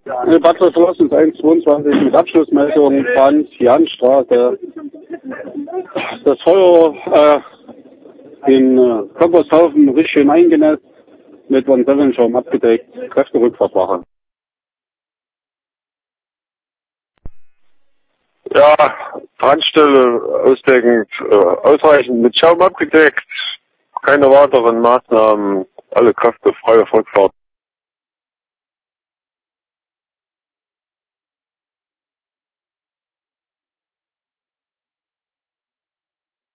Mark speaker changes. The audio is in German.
Speaker 1: Bad Flossen 122 mit Abschlussmeldung, Franz-Jahn-Straße. Das Feuer den Komposthaufen richtig schön eingenässt, mit One Seven Schaum abgedeckt, Kräfterückfahrtwache.
Speaker 2: Ja, Brandstelle ausdeckend, ausreichend mit Schaum abgedeckt, keine weiteren Maßnahmen, alle Kräfte frei auf Rückfahrt.